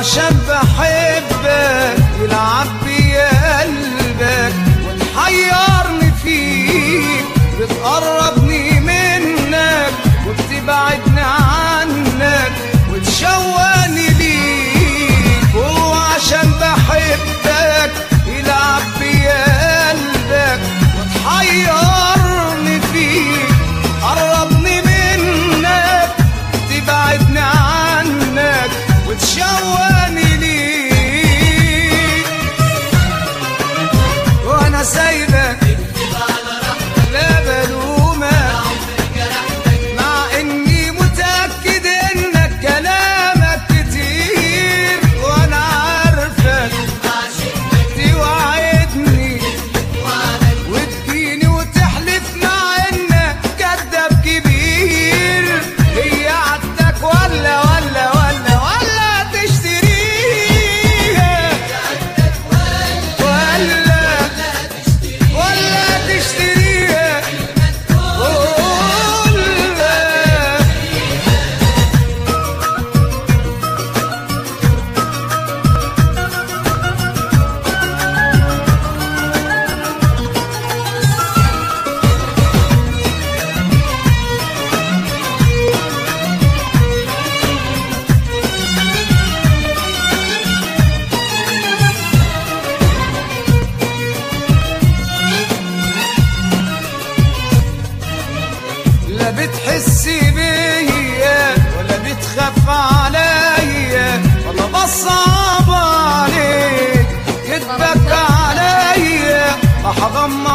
وعشان بحبك يلعب بيا قلبك وتحيرني فيك، بتقربني منك وبتبعدني عنك وتشوقني ليك. وعشان بحبك يلعب بيا قلبك وتحيرني فيك، قربني منك تبعدني عنك وتشوقني ليك. وانا سايبك لا بلومك، مع اني متأكد انك كلامك كتير، وانا عارفك توعدني وتجيني وتحلف مع انك كداب كبير. هي عدتك ولا تشتريها ولا تشتريها؟ لا بتحسي بيا ولا بتخاف عليا ولا بصعب عليك، كدبك عليا راح اغمض